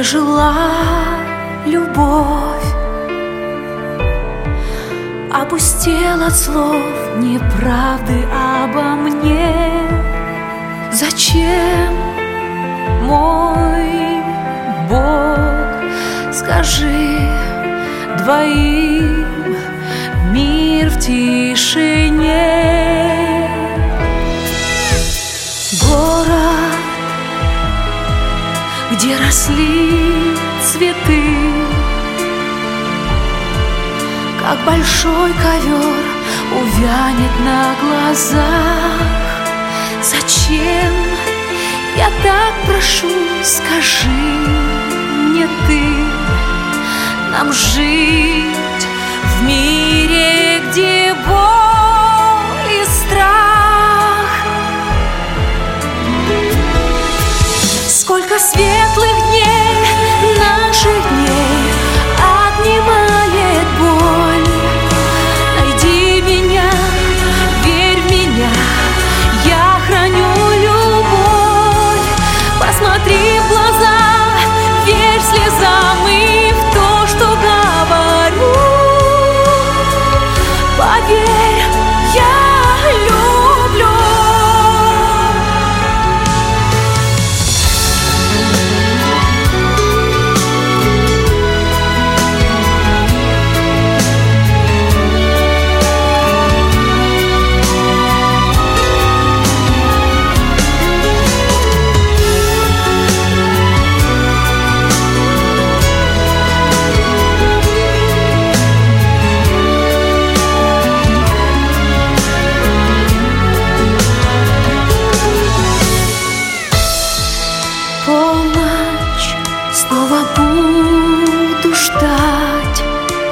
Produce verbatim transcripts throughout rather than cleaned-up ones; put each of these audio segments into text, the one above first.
где жила любовь, опустел от слов неправды обо мне. Зачем, мой Бог, скажи двоим мир в тишине? Город, где росли цветы, как большой ковер увянет на глазах. Зачем, я так прошу, скажи мне ты, нам жить в мире, где боль и страх? Сколько светлых дней, наших дней отнимает боль. Найди меня, верь в меня, я храню любовь. Посмотри в глаза, верь слезам и в то, что говорю. Поверь, я люблю. Полночь, снова буду ждать,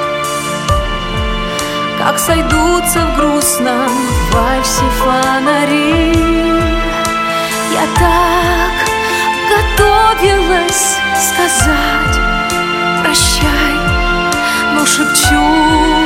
как сойдутся в грустном вальсе фонари. Я так готовилась сказать прощай, но шепчу